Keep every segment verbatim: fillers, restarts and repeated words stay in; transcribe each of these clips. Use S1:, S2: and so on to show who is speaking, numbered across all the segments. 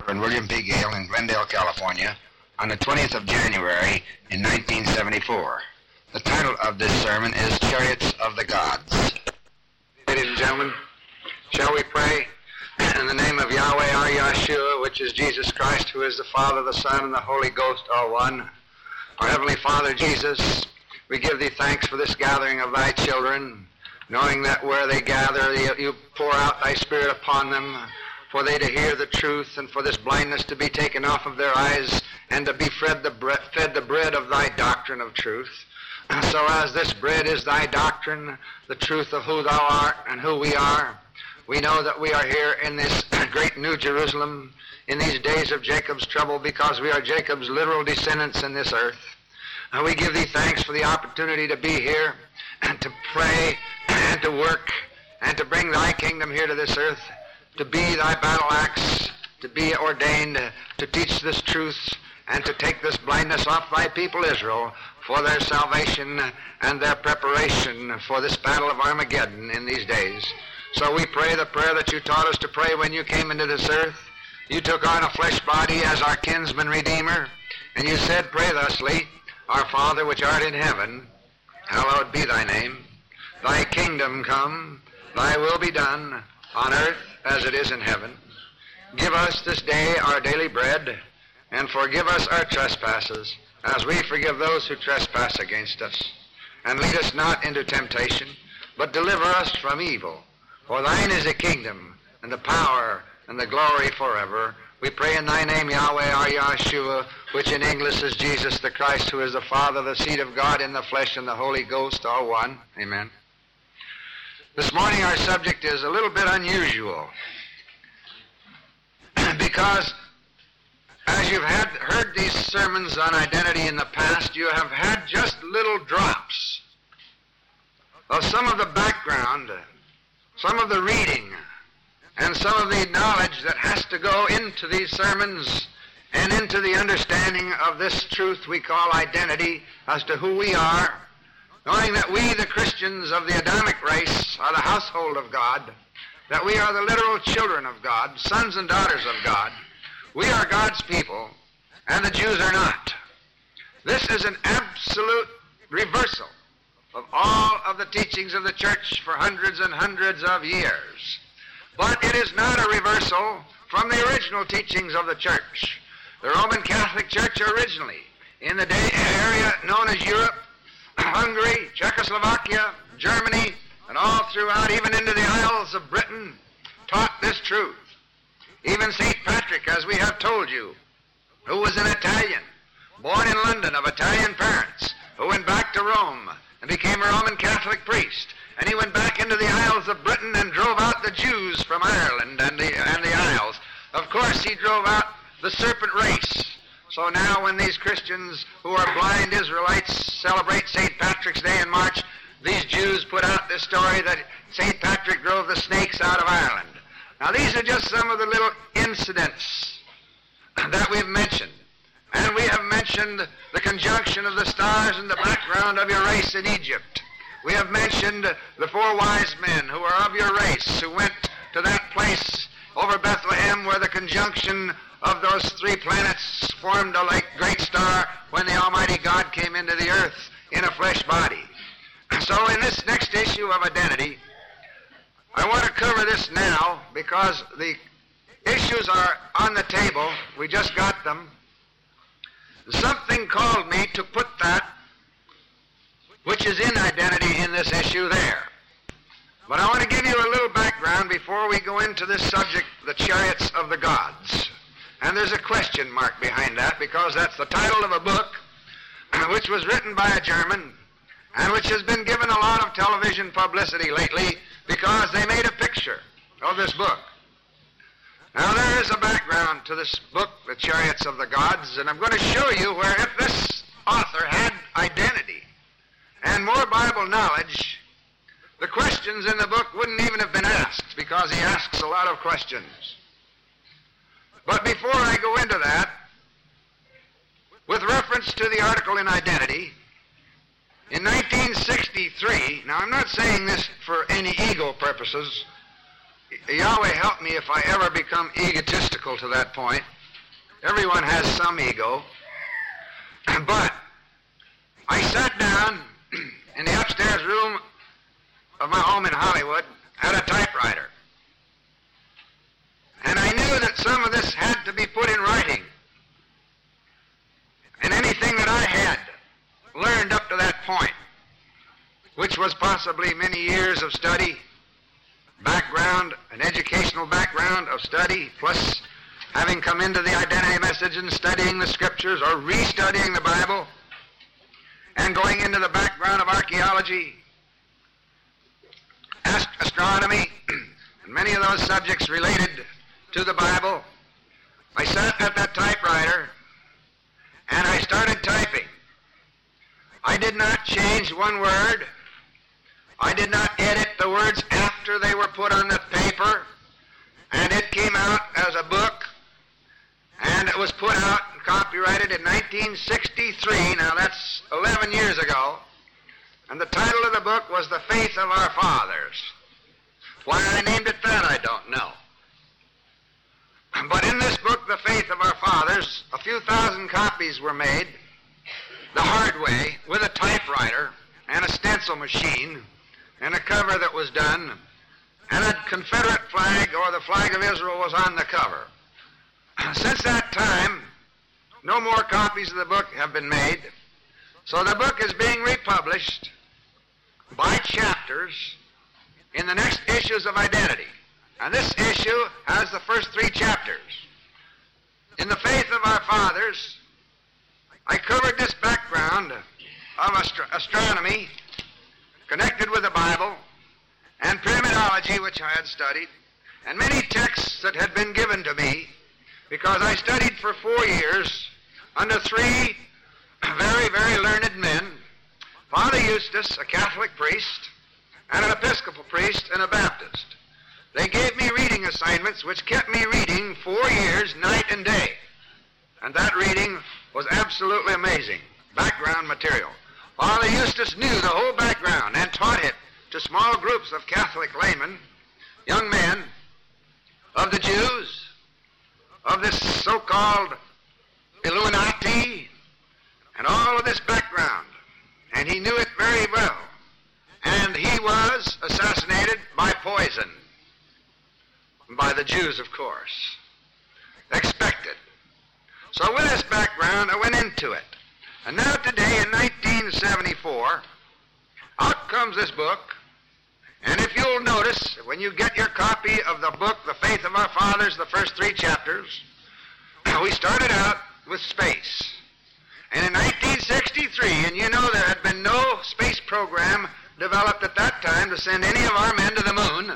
S1: and William P. Gale in Glendale, California, on the twentieth of January in nineteen seventy-four. The title of this sermon is Chariots of the Gods. Ladies and gentlemen, shall we pray? In the name of Yahweh our Yahshua, which is Jesus Christ, who is the Father, the Son, and the Holy Ghost, all one. Our Heavenly Father, Jesus, we give thee thanks for this gathering of thy children, knowing that where they gather, you pour out thy Spirit upon them, for they to hear the truth, and for this blindness to be taken off of their eyes, and to be fed the bread, fed the bread of thy doctrine of truth. So as this bread is thy doctrine, the truth of who thou art and who we are, we know that we are here in this great New Jerusalem, in these days of Jacob's trouble, because we are Jacob's literal descendants in this earth. And we give thee thanks for the opportunity to be here, and to pray, and to work, and to bring thy kingdom here to this earth, to be thy battle axe, to be ordained to teach this truth, and to take this blindness off thy people Israel for their salvation and their preparation for this battle of Armageddon in these days. So we pray the prayer that you taught us to pray when you came into this earth. You took on a flesh body as our kinsman redeemer, and you said, pray thusly, Our Father which art in heaven, hallowed be thy name. Thy kingdom come, thy will be done, on earth as it is in heaven. Give us this day our daily bread, and forgive us our trespasses, as we forgive those who trespass against us. And lead us not into temptation, but deliver us from evil. For thine is the kingdom, and the power, and the glory forever. We pray in thy name, Yahweh, our Yahshua, which in English is Jesus the Christ, who is the Father, the seed of God in the flesh, and the Holy Ghost, all one. Amen. This morning our subject is a little bit unusual, because as you've had heard these sermons on identity in the past, you have had just little drops of some of the background, some of the reading, and some of the knowledge that has to go into these sermons and into the understanding of this truth we call identity as to who we are, knowing that we, the Christians of the Adamic race, are the household of God, that we are the literal children of God, sons and daughters of God. We are God's people, and the Jews are not. This is an absolute reversal of all of the teachings of the church for hundreds and hundreds of years. But it is not a reversal from the original teachings of the church. The Roman Catholic Church originally, in the day area known as Europe, Hungary, Czechoslovakia, Germany, and all throughout, even into the Isles of Britain, taught this truth. Even Saint Patrick, as we have told you, who was an Italian, born in London of Italian parents, who went back to Rome and became a Roman Catholic priest. And he went back into the Isles of Britain and drove out the Jews from Ireland and the, and the Isles. Of course, he drove out the serpent race. So now when these Christians who are blind Israelites celebrate Saint Patrick's Day in March, these Jews put out this story that Saint Patrick drove the snakes out of Ireland. Now these are just some of the little incidents that we've mentioned. And we have mentioned the conjunction of the stars in the background of your race in Egypt. We have mentioned the four wise men who are of your race, who went to that place over Bethlehem where the conjunction of those three planets formed a like great star when the Almighty God came into the earth in a flesh body. So in this next issue of identity, I want to cover this now because the issues are on the table. We just got them. Something called me to put that which is in identity in this issue there. But I want to give you a little background before we go into this subject, the chariots of the gods. And there's a question mark behind that because that's the title of a book which was written by a German and which has been given a lot of television publicity lately because they made a picture of this book. Now there is a background to this book, The Chariots of the Gods, and I'm going to show you where if this author had identity and more Bible knowledge, the questions in the book wouldn't even have been asked because he asks a lot of questions. But before I go into that, with reference to the article in identity, in nineteen sixty-three, now I'm not saying this for any ego purposes. Yahweh help me if I ever become egotistical to that point. Everyone has some ego. But I sat down in the upstairs room of my home in Hollywood at a typewriter. And I knew that some of this had to be put in writing. And anything that I had learned up to that point, which was possibly many years of study, background, an educational background of study, plus having come into the identity message and studying the scriptures or restudying the Bible and going into the background of archaeology, ast- astronomy, and many of those subjects related to the Bible, I sat at that typewriter and I started typing. I did not change one word. I did not edit the words after they were put on the paper, and it came out as a book, and it was put out and copyrighted in nineteen sixty-three. Now that's eleven years ago, and the title of the book was The Faith of Our Fathers. Why I named it that, I don't know. But in this book, The Faith of Our Fathers, a few thousand copies were made the hard way with a typewriter and a stencil machine and a cover that was done, and a Confederate flag or the flag of Israel was on the cover. Since that time, no more copies of the book have been made, so the book is being republished by chapters in the next issues of Identity. And this issue has the first three chapters. In The Faith of Our Fathers, I covered this background of astro- astronomy connected with the Bible and pyramidology, which I had studied, and many texts that had been given to me because I studied for four years under three very, very learned men, Father Eustace, a Catholic priest, and an Episcopal priest and a Baptist. They gave me reading assignments which kept me reading four years, night and day. And that reading was absolutely amazing. Background material. Father Eustace knew the whole background and taught it to small groups of Catholic laymen, young men, of the Jews, of this so-called Illuminati, and all of this background. And he knew it very well. And he was assassinated by poison. By the Jews, of course. Expected. So with this background, I went into it. And now today, in nineteen seventy-four, out comes this book. And if you'll notice, when you get your copy of the book, The Faith of Our Fathers, the first three chapters, we started out with space. And in nineteen sixty-three, and you know there had been no space program developed at that time to send any of our men to the moon.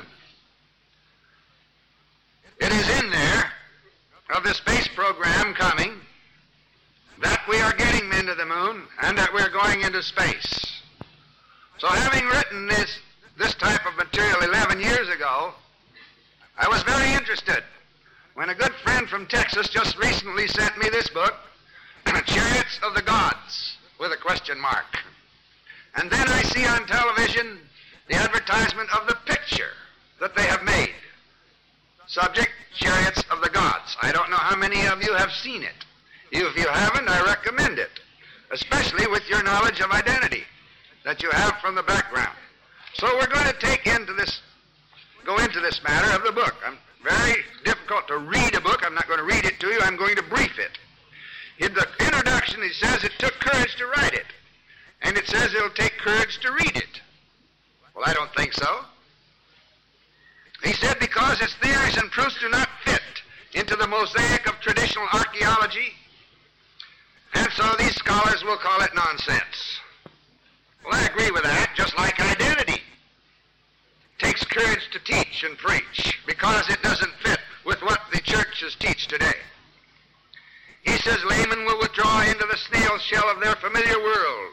S1: It is in there, of the space program coming, that we are getting men to the moon and that we're going into space. So having written this, this type of material eleven years ago, I was very interested when a good friend from Texas just recently sent me this book, Chariots of the Gods, with a question mark. And then I see on television the advertisement of the picture that they have made. Subject, Chariots of the Gods. I don't know how many of you have seen it. If you haven't, I recommend it, especially with your knowledge of identity that you have from the background. So we're going to take into this, go into this matter of the book. I'm very difficult to read a book. I'm not going to read it to you. I'm going to brief it. In the introduction, he says it took courage to write it. And it says it'll take courage to read it. Well, I don't think so. He said because its theories and proofs do not fit into the mosaic of traditional archaeology, and so these scholars will call it nonsense. Well, I agree with that, just like identity. It takes courage to teach and preach because it doesn't fit with what the churches teach today. He says laymen will withdraw into the snail shell of their familiar world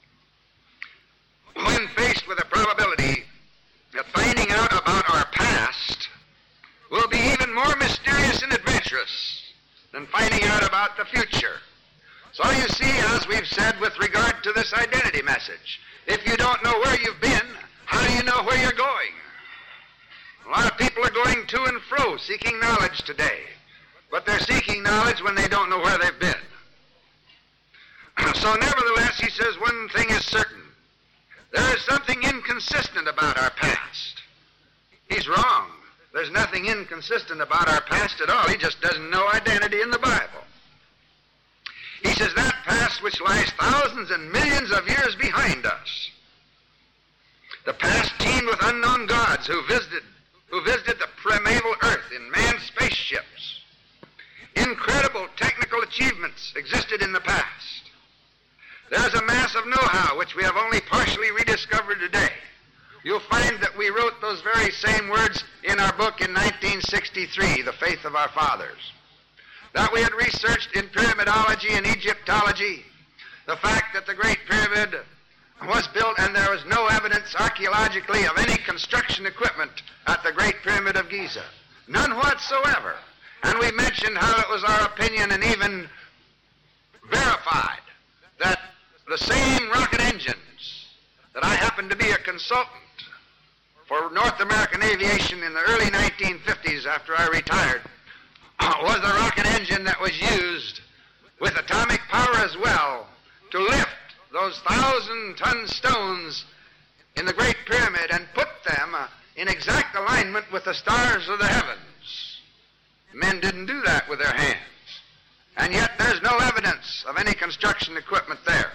S1: when faced with the probability that finding out about our past will be even more mysterious and adventurous than finding out about the future. So you see, as we've said with regard to this identity message, if you don't know where you've been, how do you know where you're going? A lot of people are going to and fro seeking knowledge today. but they're seeking knowledge when they don't know where they've been. So nevertheless, he says, one thing is certain. There is something inconsistent about our past. He's wrong. There's nothing inconsistent about our past at all. He just doesn't know identity in the Bible. He says that past which lies thousands and millions of years behind us, the past teemed with unknown gods who visited, who visited the primeval earth in manned spaceships. Incredible technical achievements existed in the past. There's a mass of know-how which we have only partially rediscovered today. You'll find that we wrote those very same words in our book in nineteen sixty-three, The Faith of Our Fathers. That we had researched in pyramidology and Egyptology the fact that the Great Pyramid was built and there was no evidence archaeologically of any construction equipment at the Great Pyramid of Giza. None whatsoever. And we mentioned how it was our opinion and even verified that the same rocket engines that I happened to be a consultant for North American aviation in the early nineteen fifties after I retired was the rocket engine that was used with atomic power as well to lift those thousand-ton stones in the Great Pyramid and put them in exact alignment with the stars of the heavens. Men didn't do that with their hands. And yet there's no evidence of any construction equipment there.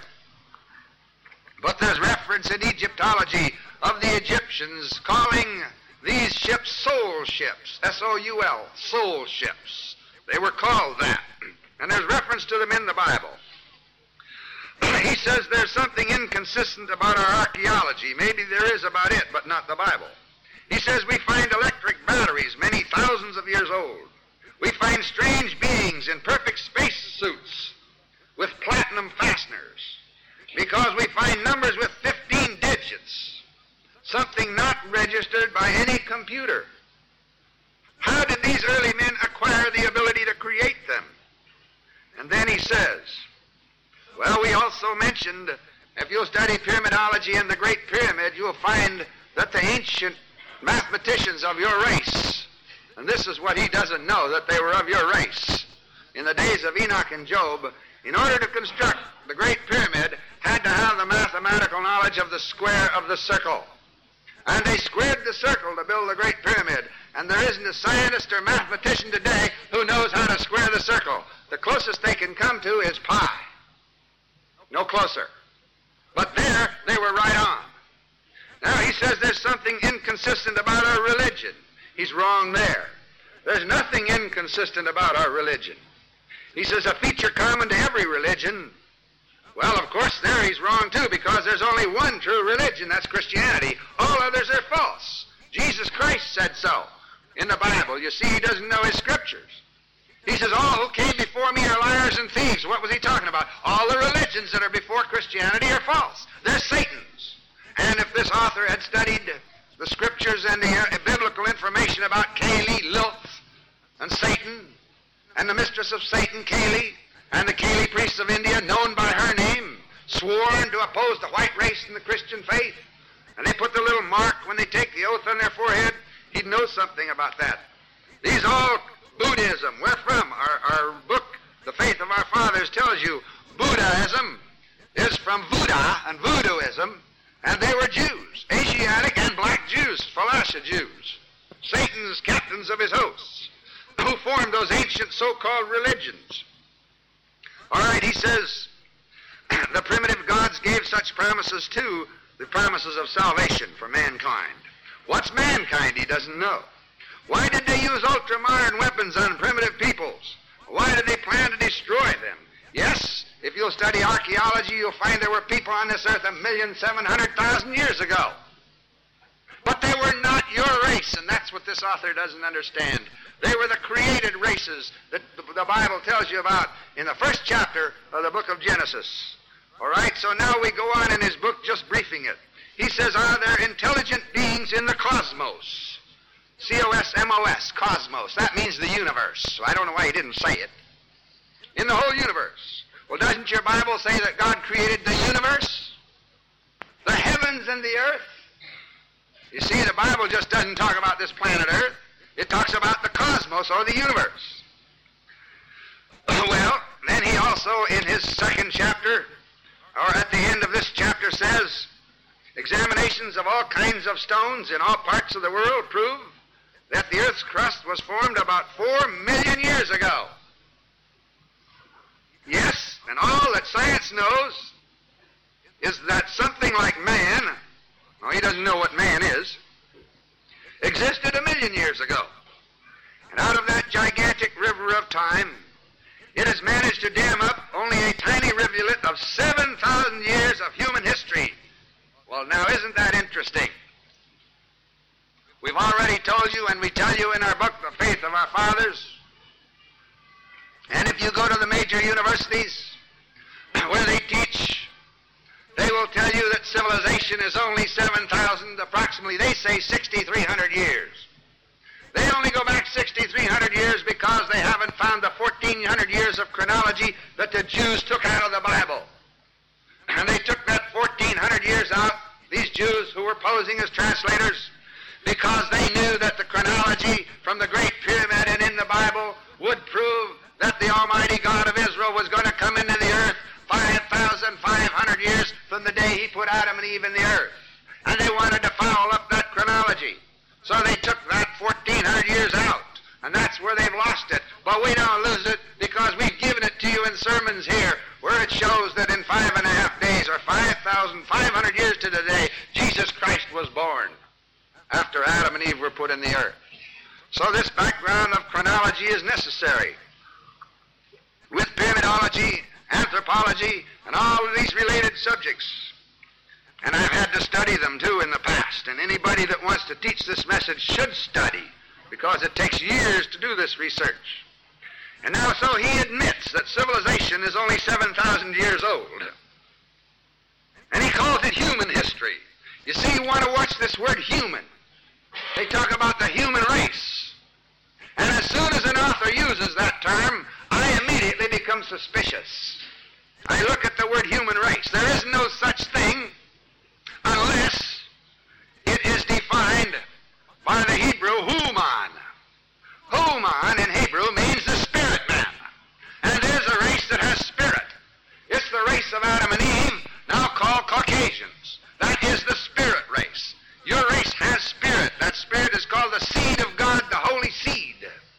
S1: But there's reference in Egyptology of the Egyptians calling these ships soul ships, S O U L, soul ships. They were called that. And there's reference to them in the Bible. He says there's something inconsistent about our archaeology. Maybe there is about it, but not the Bible. He says we find electric batteries many thousands of years old. We find strange beings in perfect space suits with platinum fasteners because we find numbers with fifteen digits, something not registered by any computer. How did these early men acquire the ability to create them? And then he says, well, we also mentioned, if you'll study pyramidology and the Great Pyramid, you'll find that the ancient mathematicians of your race, and this is what he doesn't know, that they were of your race, in the days of Enoch and Job, in order to construct the Great Pyramid, had to have the mathematical knowledge of the square of the circle. And they squared the circle to build the Great Pyramid. And there isn't a scientist or mathematician today who knows how to square the circle. The closest they can come to is pi. No closer. But there, they were right on. Now, he says there's something inconsistent about our religion. He's wrong there. There's nothing inconsistent about our religion. He says a feature common to every religion. Well, of course, there he's wrong, too, because there's only one true religion, that's Christianity. All others are false. Jesus Christ said so in the Bible. You see, he doesn't know his scriptures. He says, all who came before me are liars and thieves. What was he talking about? All the religions that are before Christianity are false. They're Satan's. And if this author had studied the scriptures and the uh, biblical information about Kali, Lilith, and Satan, and the mistress of Satan, Kali, and the Kali priests of India, known by her name, sworn to oppose the white race and the Christian faith, and they put the little mark when they take the oath on their forehead, he'd know something about that. These all Buddhism. Where from? Our, our book, The Faith of Our Fathers, tells you Buddhism is from Buddha and Voodooism, and they were Jews, Asiatic and black Jews, Falasha Jews, Satan's captains of his hosts, who formed those ancient so-called religions. All right, he says, the primitive gods gave such promises too, the promises of salvation for mankind. What's mankind? He doesn't know. Why did they use ultra-modern weapons on primitive peoples? Why did they plan to destroy them? Yes, if you'll study archaeology, you'll find there were people on this earth a million seven hundred thousand years ago. But they were not your race, and that's what this author doesn't understand. They were the created races that the Bible tells you about in the first chapter of the book of Genesis. All right, so now we go on in his book just briefing it. He says, are there intelligent beings in the cosmos? C O S M O S, cosmos. That means the universe. So I don't know why he didn't say it. In the whole universe. Well, doesn't your Bible say that God created the universe? The heavens and the earth? You see, the Bible just doesn't talk about this planet Earth. It talks about the cosmos or the universe. also in his second chapter, or at the end of this chapter, says, examinations of all kinds of stones in all parts of the world prove that the earth's crust was formed about four million years ago. Yes, and all that science knows is that something like man, well, he doesn't know what man is, existed a million years ago. And out of that gigantic river of time, it has managed to dam up only a tiny rivulet of seven thousand years of human history. Well, now, isn't that interesting? We've already told you, and we tell you in our book, The Faith of Our Fathers. And if you go to the major universities where they teach, they will tell you that civilization is only seven thousand, approximately, they say sixty-three hundred years. They only go back sixty-three hundred years because they haven't found the fourteen hundred years of chronology that the Jews took out of the Bible. And they took that fourteen hundred years out, these Jews who were posing as translators, because they knew that the chronology from the Great Pyramid and in the Bible would prove that the Almighty God of Israel was going to come into the earth five thousand five hundred years from the day he put Adam and Eve in the earth. And they wanted to foul up that chronology. So they took that fourteen hundred years out, and that's where they've lost it. But we don't lose it because we've given it to you in sermons here where it shows that in five and a half days, or five thousand five hundred years to the day, Jesus Christ was born after Adam and Eve were put in the earth. So this background of chronology is necessary. With pyramidology, anthropology, and all of these related subjects. And I've had to study them, too, in the past. And anybody that wants to teach this message should study, because it takes years to do this research. And now, so he admits that civilization is only seven thousand years old. And he calls it human history. You see, you want to watch this word human. They talk about the human race. And as soon as an author uses that term, I immediately become suspicious. I look at the word human race. There is no such thing unless it is defined by the Hebrew human. Human in Hebrew means the spirit man. And there's a race that has spirit. It's the race of Adam and Eve, now called Caucasians. That is the spirit race. Your race has spirit. That spirit is called the seed of God, the holy seed.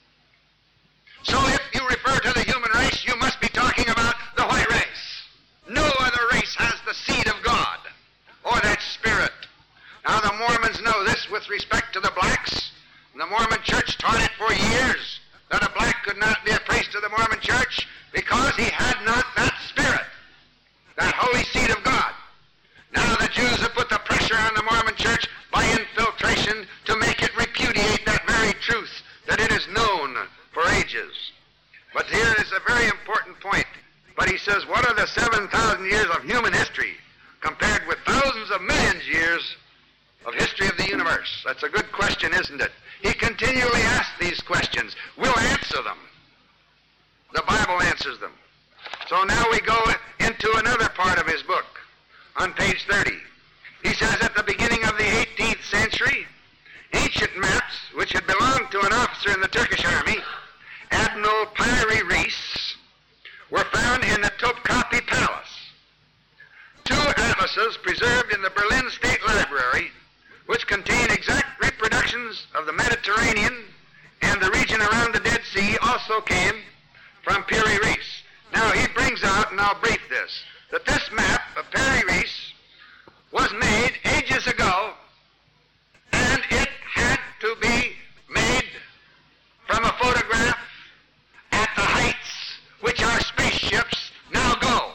S1: So if you refer to the human race, you must be talking about the white race. No other race has the seed of God, or that spirit. Now the Mormons know this with respect to the blacks. The Mormon church taught it for years, that a black could not be a priest of the Mormon church because he had not that spirit, that holy seed of God. Now the Jews have put the pressure on the Mormon church by infiltration to make it repudiate that very truth, that it is known for ages. But here is a very important point. But he says, what are the seven thousand years of human history compared with thousands of millions years of history of the universe? That's a good question, isn't it? He continually asks these questions. We'll answer them. The Bible answers them. So now we go into another part of his book on page thirty. He says, at the beginning of the eighteenth century, ancient maps, which had belonged to an officer in the Turkish army, Admiral Piri Reis, were found in the Topkapi Palace. Two atlases preserved in the Berlin State Library, which contain exact reproductions of the Mediterranean and the region around the Dead Sea, also came from Piri Reis. Now he brings out, and I'll brief this, that this map of Piri Reis was made ages ago, and it had to be made from a photograph at the heights which our spaceships now go.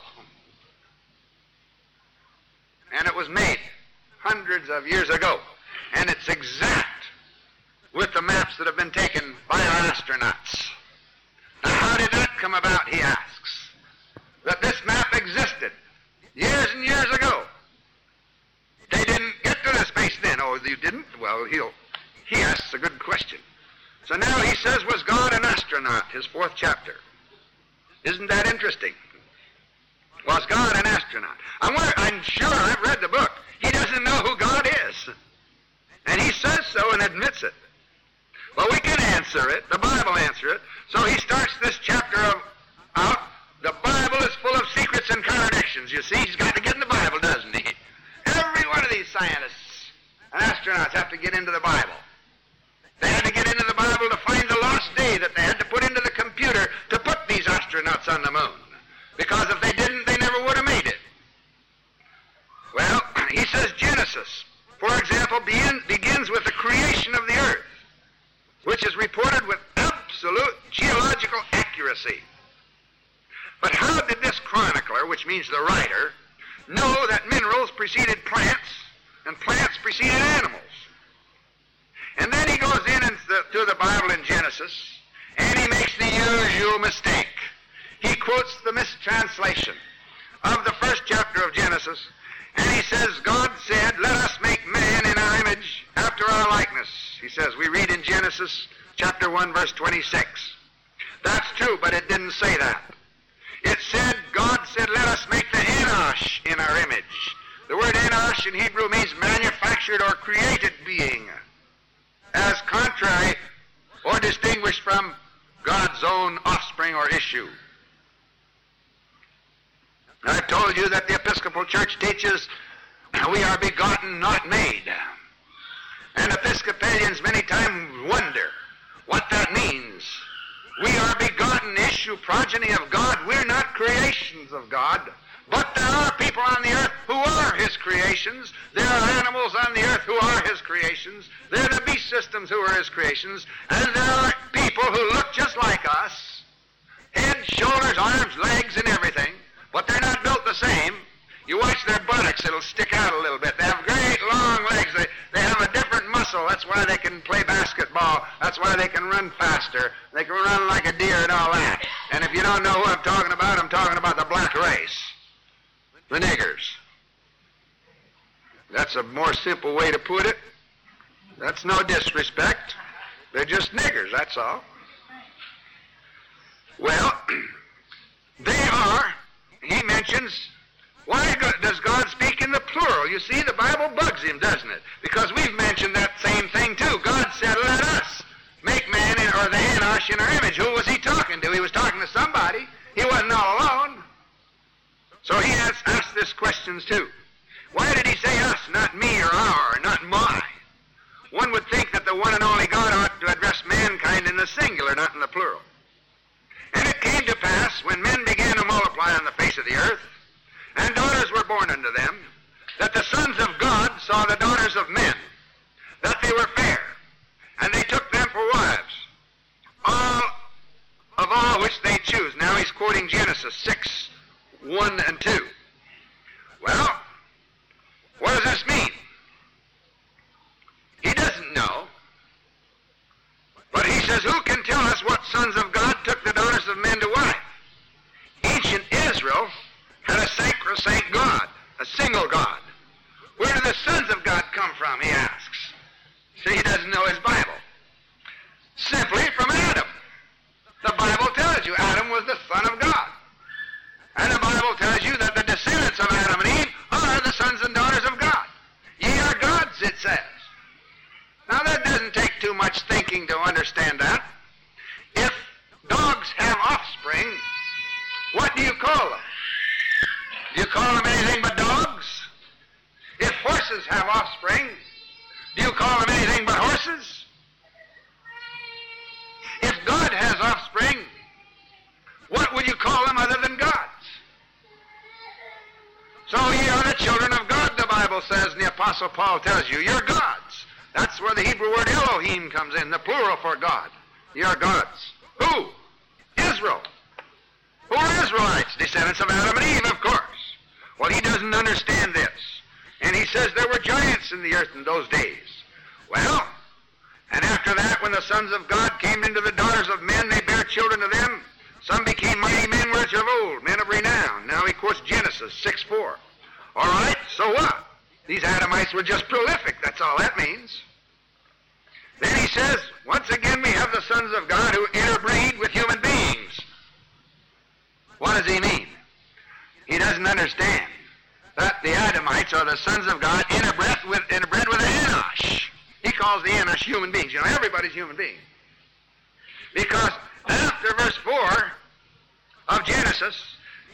S1: And it was made hundreds of years ago. And it's exact with the maps that have been taken by our astronauts. Now, how did that come about, he asks? That this map existed years and years ago. They didn't get to the space then. Oh, you didn't? Well, he'll, he asks a good question. So now he says, was God an astronaut, his fourth chapter. Isn't that interesting? Was God an astronaut? I wonder, I'm sure I've read the book. He doesn't know who God is. And he says so and admits it. Well, we can answer it. The Bible answers it. So he starts this chapter of, out. The Bible equations, you see. He's got to get in the Bible, doesn't he? Every one of these scientists and astronauts have to get into the Bible. They had to get into the Bible to find the lost day that they had to put into the computer to put these astronauts on the moon. Because if they didn't, they never would have made it. Well, he says Genesis, for example, begin, begins with the creation of the earth, which is reported with absolute geological accuracy. But how did this chronicler, which means the writer, know that minerals preceded plants and plants preceded animals? And then he goes in and th- to the Bible in Genesis, and he makes the usual mistake. He quotes the mistranslation of the first chapter of Genesis, and he says, God said, let us make man in our image after our likeness. He says, we read in Genesis chapter one, verse twenty-six. That's true, but it didn't say that. It said, God said, let us make the Enosh in our image. The word Enosh in Hebrew means manufactured or created being, as contrary or distinguished from God's own offspring or issue. I've told you that the Episcopal Church teaches we are begotten, not made. And Episcopalians many times wonder what that means. We are begotten, issue, progeny of God. We're not creations of God. But there are people on the earth who are his creations. There are animals on the earth who are his creations. There are the beast systems who are his creations. And there are people who look just like us. Head, shoulders, arms, legs, and everything. But they're not built the same. You watch their buttocks, it'll stick out a little bit. They have great long legs. They, they have a different muscle. That's why they can play basketball. That's why they can run faster. They can run like a deer and all that. And if you don't know who I'm talking about, I'm talking about the black race. The niggers. That's a more simple way to put it. That's no disrespect. They're just niggers, that's all. Well, they are, he mentions, why does God speak in the plural? You see, the Bible bugs him, doesn't it? Because we've mentioned that same thing too. God said, let us make man in, or the Enosh in our image. Who was he talking to? He was talking to somebody. He wasn't all alone. So he has asked this questions too. Why did he say us, not me or our, not my? One would think that the one and only God ought to address mankind in the singular, not in the plural. And it came to pass, when men began to multiply on the face of the earth, and daughters were born unto them, that the sons of God saw the daughters of men, that they were fair, and they took them for wives, all of all which they choose. Now he's quoting Genesis six, one and two. Well, what does this mean? He doesn't know. But he says, who can tell us what sons of God took the daughters of men to wife? Ancient Israel had a sacrosanct God, a single God. Where do the sons of God come from, he asks. See, he doesn't know his Bible. Simply from Adam. The Bible tells you Adam was the son of God. And the Bible tells you that the descendants of Adam and Eve are the sons and daughters of God. Ye are gods, it says. Now that doesn't take too much thinking to understand that. If dogs have offspring, what do you call them? Do you call them anything but dogs? If horses have offspring, do you call them anything but horses? If God has offspring, what would you call them other than gods? So ye are the children of God, the Bible says, and the Apostle Paul tells you, you're gods. That's where the Hebrew word Elohim comes in, the plural for God. You are gods. Who? Israel. Who are Israelites? Descendants of Adam and Eve, of course. Well, he doesn't understand this. And he says there were giants in the earth in those days. Well, and after that, when the sons of God came into the daughters of men, they bare children to them. Some became mighty men which of old, men of renown. Now he quotes Genesis six four. All right, so what? These Adamites were just prolific. That's all that means. Then he says, once again we have the sons of God who interbreed with human beings. What does he mean? He doesn't understand that the Adamites are the sons of God interbred with, interbred with the Enosh. He calls the Enosh human beings. You know, everybody's human being. Because after verse four of Genesis,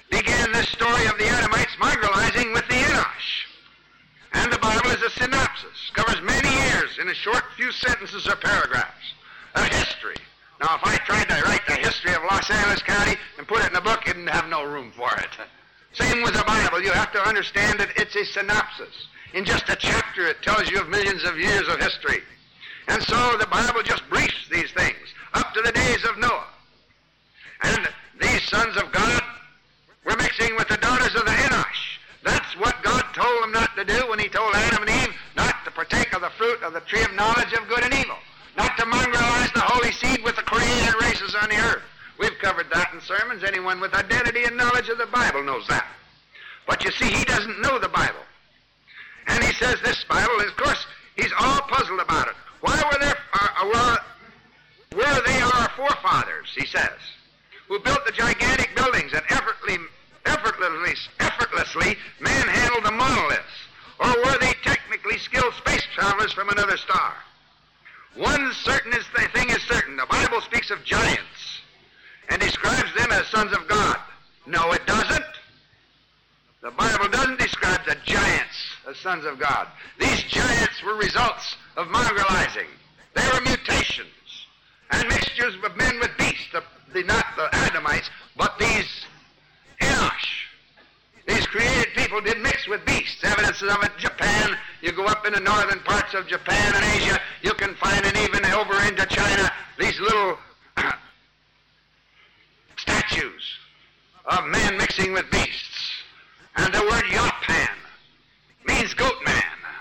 S1: began this story of the Adamites mongrelizing with the Enosh. And the Bible is a synopsis, covers many years in a short few sentences or paragraphs. A history. Now, if I tried to write the history of Los Angeles County and put it in a book, it wouldn't have no room for it. Same with the Bible. You have to understand that it's a synopsis. In just a chapter, it tells you of millions of years of history. And so the Bible just briefs these things up to the days of Noah. And these sons of God were mixing with the daughters of the Enosh. That's what God told them not to do when he told Adam and Eve not to partake of the fruit of the tree of knowledge of good and evil, not to mongrelize the holy seed with the created races on the earth. We've covered that in sermons. Anyone with identity and knowledge of the Bible knows that. But you see, he doesn't know the Bible. And he says this Bible, and of course, he's all puzzled about it. Why were there, uh, were, were they our forefathers, he says, who built the gigantic buildings and effortlessly, effortlessly, effortlessly manhandled the monoliths? Or were they technically skilled space travelers from another star? One certain is the thing is certain. The Bible speaks of giants and describes them as sons of God. No, it doesn't. The Bible doesn't describe the giants as sons of God. These giants were results of mongrelizing. They were mutations and mixtures of men with beasts. The, the, not the Adamites, but these Enosh. These created people did mix with beasts. Evidences of it, Japan. You go up in the northern parts of Japan and Asia, you can find it even over into China, these little statues of men mixing with beasts. And the word Yapan means goat man.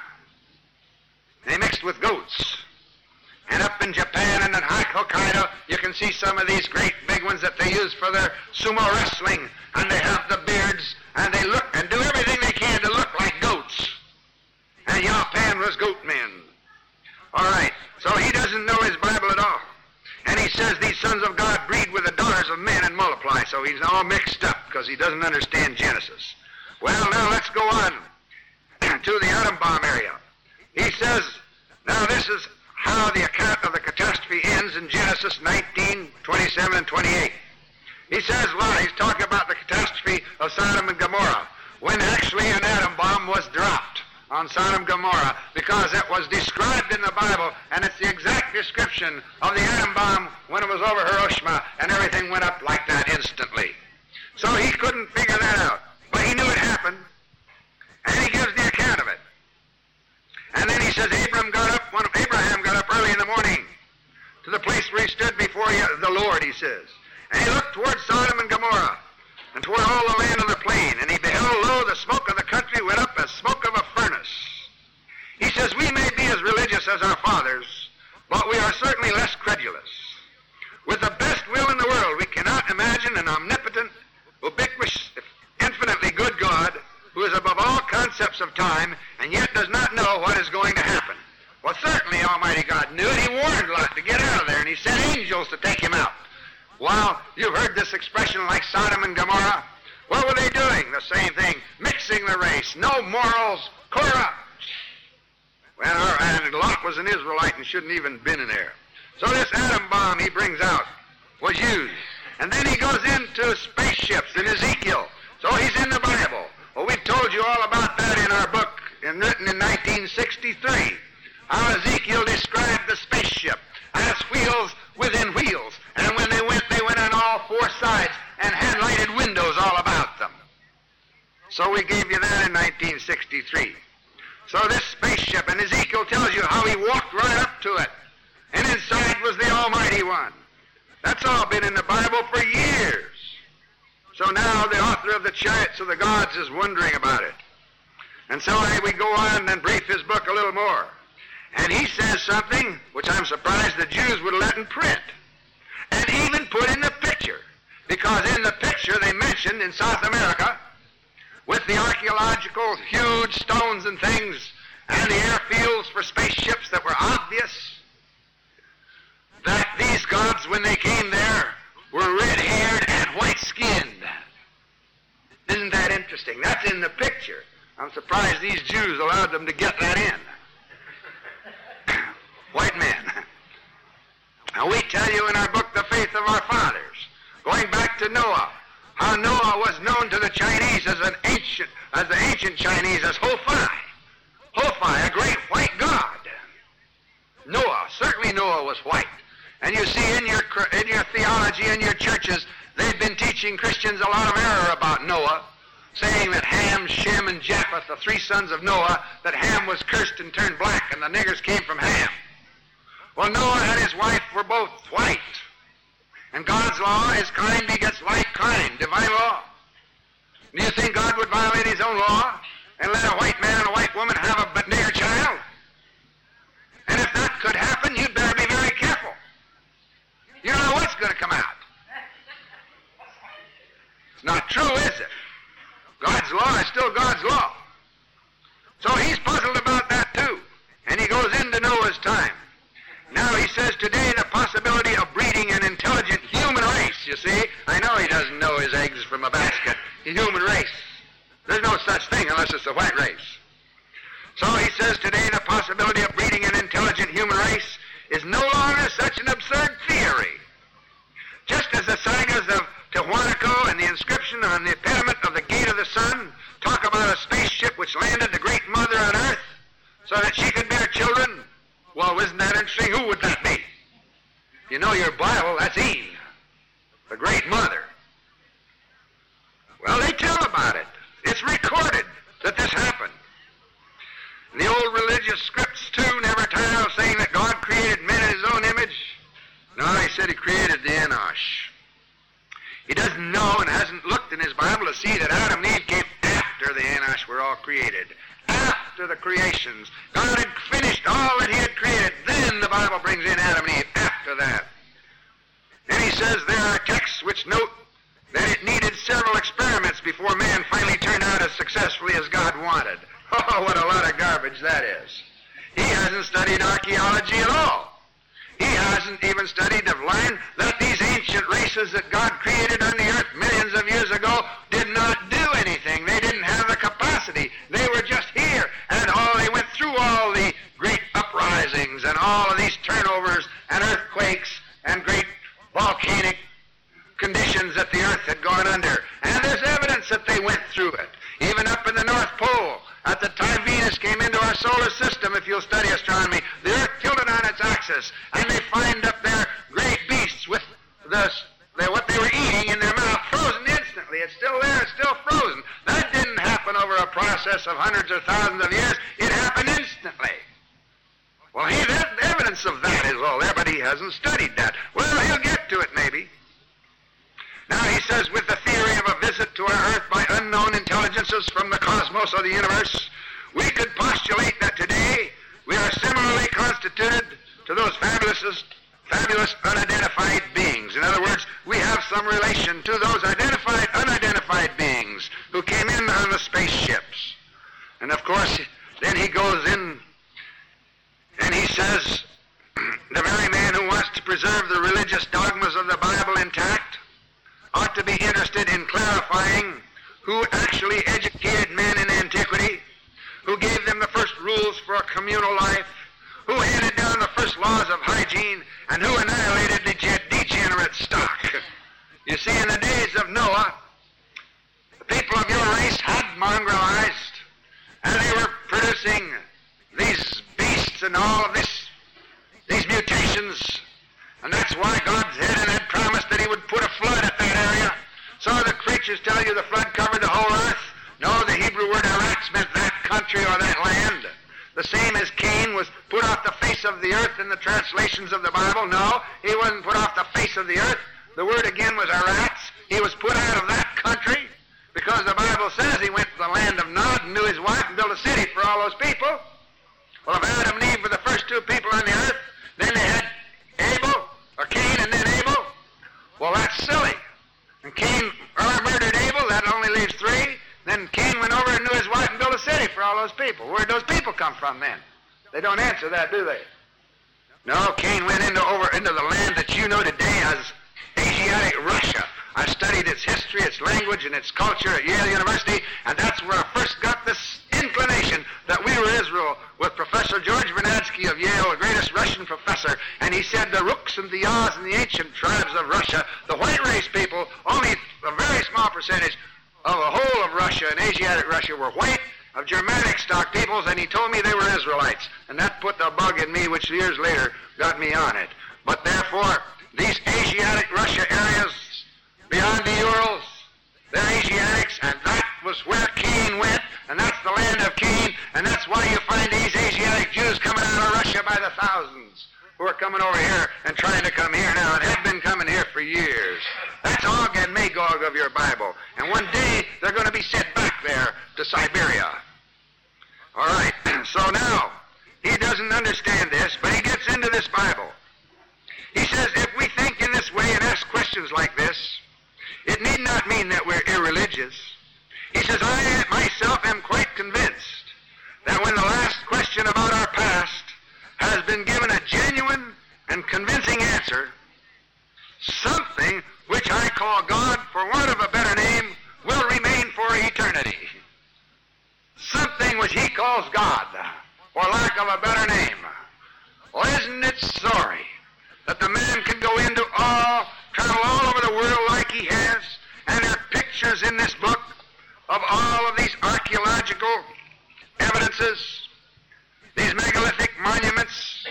S1: They mixed with goats. And up in Japan and in Hokkaido, you can see some of these great big ones that they use for their sumo wrestling. And they have the beards, and they look and do everything they can to look like goats. And Yapan was goat men. All right, so he doesn't know his Bible at all. And he says these sons of God breed with the daughters of men and multiply, so he's all mixed up because he doesn't understand Genesis. Well, now let's go on to the atom bomb area. He says, now this is how the account of the catastrophe ends in Genesis nineteen, twenty-seven, and twenty-eight. He says, well, he's talking about the catastrophe of Sodom and Gomorrah, when actually an atom bomb was dropped on Sodom and Gomorrah, because it was described in the Bible, and it's the exact description of the atom bomb when it was over Hiroshima, and everything went up like that instantly. So he couldn't figure that out, but he knew it happened, and he gives the account of it. And then he says, Abraham got up, one, Abraham got up early in the morning to the place where he stood before the Lord, he says. And he looked toward Sodom and Gomorrah, and toward all the land of the plain, and he beheld, lo, the smoke of the country went up as smoke of a furnace. He says, we may be as religious as our fathers, but we are certainly less credulous. With the best will in the world, we cannot imagine an omnipotent, ubiquitous, infinitely good God who is above all concepts of time and yet does not know what is going to happen. Well, certainly Almighty God knew it. He warned Lot to get out of there, and he sent angels to take him out. Well, you've heard this expression like Sodom and Gomorrah. What were they doing? The same thing, mixing the race, no morals, corrupt. Well, and Lot was an Israelite and shouldn't even been in there. So this atom bomb he brings out was used. And then he goes into spaceships in Ezekiel. So he's in the Bible. Well, we've told you all about that in our book, in, written in nineteen sixty-three. How Ezekiel described the spaceship as wheels within wheels. And when they went, they went on all four sides and had lighted windows all about them. So we gave you that in nineteen sixty-three. So this spaceship, and Ezekiel tells you how he walked right up to it. And inside was the Almighty One. That's all been in the Bible for years. So now the author of the Chariots of the Gods is wondering about it. And so we go on and brief his book a little more. And he says something which I'm surprised the Jews would let in print. And even put in the picture. Because in the picture they mentioned in South America, with the archaeological huge stones and things, and the airfields for spaceships that were obvious, that these gods, when they came there, were red-haired and white-skinned. Isn't that interesting? That's in the picture. I'm surprised these Jews allowed them to get that in. White men. Now we tell you in our book, The Faith of Our Fathers, going back to Noah, how Noah was known to Chinese as an ancient, as the ancient Chinese as Ho-Fi. Ho-Fi, a great white god. Noah, certainly Noah was white. And you see in your, in your theology, in your churches, they've been teaching Christians a lot of error about Noah, saying that Ham, Shem, and Japheth, the three sons of Noah, that Ham was cursed and turned black, and the niggers came from Ham. Well, Noah and his wife were both white. And God's law is kind begets like kind, divine law. Do you think God would violate his own law and let a white man and a white woman have a nigger child? And if that could happen, you'd better be very careful. You don't know what's going to come out. It's not true, is it? God's law is still God's law. So he's puzzled about that too. And he goes into Noah's time. Now he says today the possibility of breeding an intelligent human race, you see. I know he doesn't know his eggs from a basket. The human race. There's no such thing unless it's the white race. So he says today the possibility of breeding an intelligent human race is no longer such an absurd theory. Just as the sagas of Tijuanaco and the inscription on the pediment of the Gate of the Sun talk about a spaceship which landed the Great Mother on Earth so that she could bear children. Well, isn't that interesting? Who would that be? You know your Bible, that's Eve, the Great Mother. Well, they tell about it. It's recorded that this happened. And the old religious scripts, too, never tire of saying that God created men in his own image. No, he said he created the Enosh. He doesn't know and hasn't looked in his Bible to see that Adam and Eve came after the Enosh were all created. After the creations. God had finished all that he had created. Then the Bible brings in Adam and Eve after that. And he says there are texts which note that it needed several experiments before man finally turned out as successfully as God wanted. Oh, what a lot of garbage that is. He hasn't studied archaeology at all. He hasn't even studied the line that these ancient races that God created on the earth millions of years ago did not do anything. They didn't have the capacity. They were just here. And all they went through all the great uprisings and all of these turnovers and earthquakes and great volcanic conditions that the earth had gone under. And there's evidence that they went through it. Even up in the North Pole, at the time Venus came into our solar system, if you'll study astronomy, the earth tilted on its axis, and they find up there great beasts with the, the, what they were eating in their mouth frozen instantly. It's still there, it's still frozen. That didn't happen over a process of hundreds or thousands of years. It happened instantly. Well, he, the evidence of that is all there, but he hasn't studied that. Well, he'll get to it maybe. Now he says, with the theory of a visit to our earth by unknown intelligences from the cosmos or the universe, we could postulate that today we are similarly constituted to those fabulous, fabulous unidentified beings. In other words, we have some relation to those identified, unidentified beings who came in on the spaceships. And of course, then he goes in and he says, the very man who wants to preserve the religious dogmas of the Bible intact ought to be interested in clarifying who actually educated men in antiquity, who gave them the first rules for a communal life, who handed down the first laws of hygiene, and who annihilated the degenerate stock. You see, in the days of Noah, the people of your race had mongrelized, and they were producing these beasts and all of this, these mutations. And that's why God's hidden had promised that he would put a flood at that area. So the creatures tell you the flood covered the whole earth. No, the Hebrew word Eretz meant that country or that land. The same as Cain was put off the face of the earth in the translations of the Bible. No, he wasn't put off the face of the earth. The word again was Eretz. He was put out of that country because the Bible says he went to the land of Nod and knew his wife and built a city for all those people. Well, if Adam and Eve were the first two people on the earth, then they had Abel, or Cain and then Abel. Well, that's silly. And Cain murdered Abel, that only leaves three. Then Cain went over and knew his wife and built a city for all those people. Where'd those people come from then? They don't answer that, do they? No, Cain went into over into the land that you know today as Asiatic Russia. I studied its history, its language, and its culture at Yale University, and that's where I first got this inclination that we were Israel with Professor George Vernadsky of Yale, the greatest Russian professor, and he said the Ruks and the Yaz and the ancient tribes of Russia, the white race people, only a very small percentage, of the whole of Russia and Asiatic Russia were white, of Germanic stock peoples, and he told me they were Israelites. And that put the bug in me, which years later got me on it. But therefore, these Asiatic Russia areas beyond the Urals, they're Asiatics, and that was where Cain went, and that's the land of Cain, and that's why you find these Asiatic Jews coming out of Russia by the thousands, who are coming over here and trying to come here now, and have been coming here for years. That's Og and Magog of your Bible. And one day, they're going to be sent back there to Siberia. All right, so now, he doesn't understand this, but he gets into this Bible. He says, if we think in this way and ask questions like this, it need not mean that we're irreligious. He says, I myself am quite convinced that when the last question about our past has been given a genuine and convincing answer, something which I call God, for want of a better name, will remain for eternity. Something which he calls God, for lack of a better name. Well, isn't it sorry that the man can go into all, travel all over the world like he has, and there are pictures in this book of all of these archaeological evidences, these megalithic monuments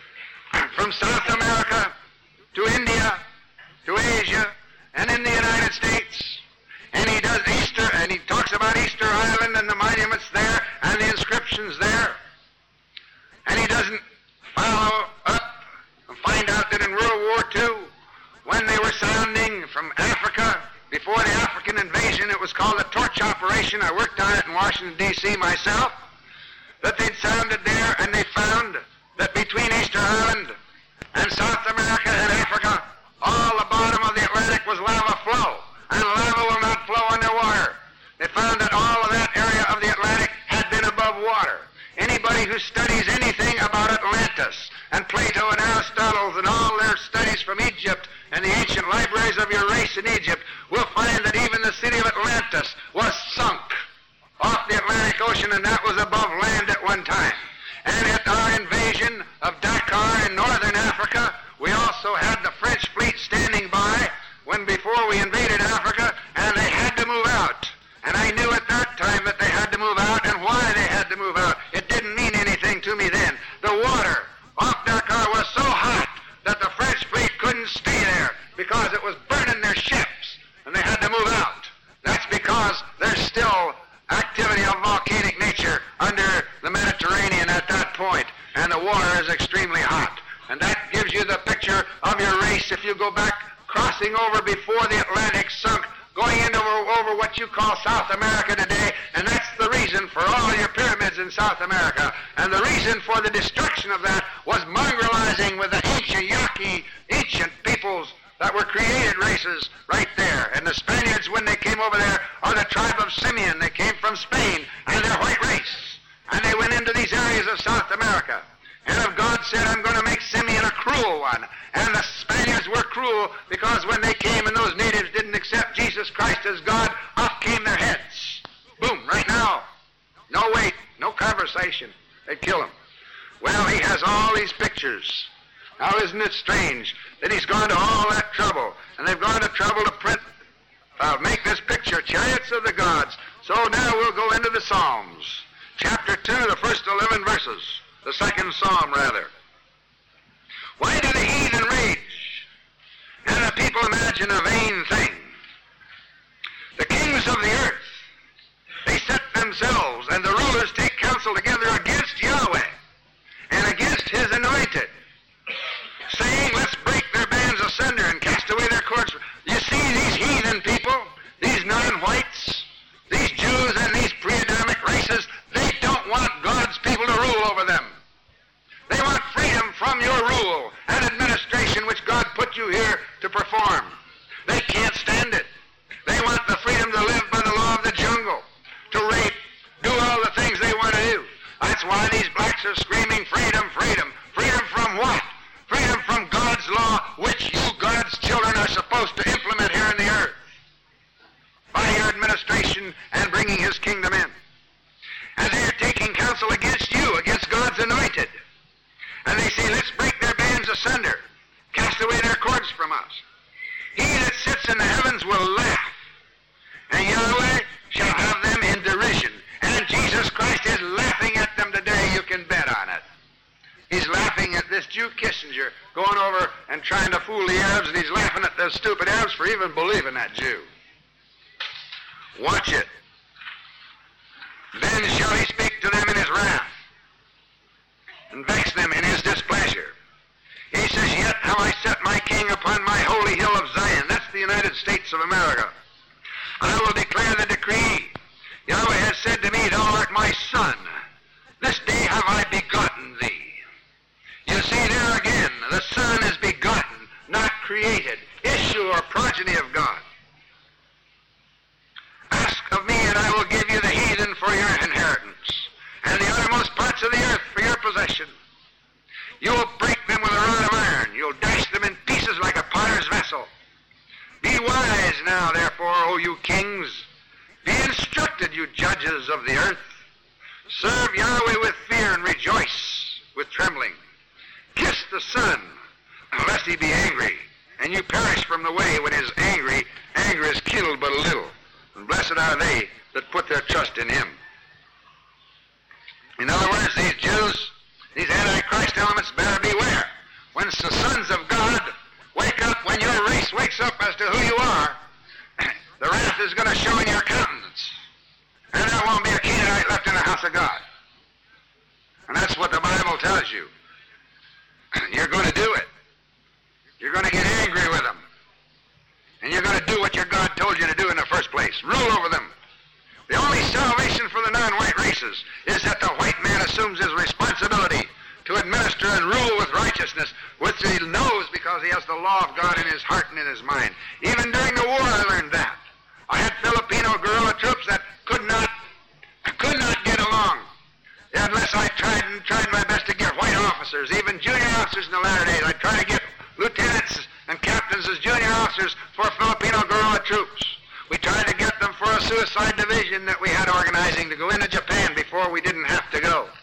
S1: from South America to India to Asia and in the United States. And he does Easter, and he talks about Easter Island and the monuments there and the inscriptions there. And he doesn't follow up and find out that in World War Two, when they were sounding from Africa, before the African invasion, it was called the Torch Operation. I worked on it in Washington, D C myself, that they'd sounded there, and they found that between Easter Island and South America and Africa, all the bottom of the Atlantic was lava flow, and lava will not flow underwater. They found that all of that area of the Atlantic had been above water. Anybody who studies anything about Atlantis and Plato and Aristotle and all their studies from Egypt and the ancient libraries of your race in Egypt will find that even the city of Atlantis was sunk off the Atlantic Ocean, and that was above land at one time. And at our invasion of Dakar in northern Africa, we also had the French fleet standing by when before we invaded Africa, and they had to move out. And I knew at that time that they had to move out and why they had to move out. It didn't mean anything to me then. The water off Dakar was so hot that the French fleet couldn't stay there because it was burning their ships, and they had to move out. That's because there's still activity of volcanic nature under the Mediterranean at that point, and the water is extremely hot. And that gives you the picture of your race if you go back crossing over before the Atlantic sunk, going into over, over what you call South America today, and that's the reason for all your pyramids in South America. And the reason for the destruction of that was mongrelizing with the ancient Yaqui, ancient peoples that were created races right there. And the Spaniards, when they came over there, are the tribe of Simeon. They came from Spain, and they're white race. And they went into these areas of South America. And if God said, I'm going to make Simeon a cruel one, and the Spaniards were cruel because when they came and those natives didn't accept Jesus Christ as God, off came their heads. Boom, right now. No wait, no conversation. They'd kill him. Well, he has all these pictures. Now, isn't it strange that he's gone to all that trouble, and they've gone to trouble to print, uh, make this picture, Chariots of the Gods. So now we'll go into the Psalms. Chapter two, the first eleven verses. The second Psalm, rather. Why do the heathen rage, and the people imagine a vain thing? The kings of the earth, they set themselves, and the rulers take counsel together against Yahweh and against his anointed, saying, let's break their bands asunder and cast away their cords. You see, these heathen people, these non-whites, these Jews and these pre-Adamic races, they don't want God's people to rule over them. They want freedom from your rule and administration which God put you here to perform. They can't stand it. They want the freedom to live by the law of the jungle, to rape, do all the things they want to do. That's why these blacks are screaming freedom, freedom. Freedom from what? Freedom from God's law, which you, God's children, are supposed to implement here in the earth by your administration and bringing his kingdom in. And they're taking counsel against you, against God's anointed. And they say, let's break their bands asunder, cast away their cords from us. He that sits in the heavens will laugh, and Yahweh this Jew Kissinger going over and trying to fool the Arabs, and he's laughing at those stupid Arabs for even believing that Jew. Watch it. Then shall he speak to them in his wrath, and vex them in his displeasure. He says, yet have I set my king upon my holy hill of Zion. That's the United States of America. I will declare the decree. Yahweh has said to me, thou art my son. This day have I begotten thee. You see there again, the son is begotten, not created, issue or progeny of God. Ask of me, and I will give you the heathen for your inheritance, and the uttermost parts of the earth for your possession. You will break them with a rod of iron. You'll dash them in pieces like a potter's vessel. Be wise now, therefore, O you kings. Be instructed, you judges of the earth. Serve Yahweh with fear and rejoice with trembling. Kiss the Son, lest he be angry, and you perish from the way when his angry anger is kindled but a little. And blessed are they that put their trust in him. In other words, these Jews, these Antichrist elements, better beware. When the sons of God wake up, when your race wakes up as to who you are, the wrath is going to show in your countenance. And there won't be a Canaanite left in the house of God. And that's what the Bible tells you. You're going to do it. You're going to get angry with them. And you're going to do what your God told you to do in the first place. Rule over them. The only salvation for the non-white races is that the white man assumes his responsibility to administer and rule with righteousness, which he knows because he has the law of God in his heart and in his mind. Even during the war I learned that. I had Filipino guerrilla troops that could not could not get along unless I tried and tried my best to get white officers, even junior officers in the latter days. I tried to get lieutenants and captains as junior officers for Filipino guerrilla troops. We tried to get them for a suicide division that we had organizing to go into Japan before we didn't have to go.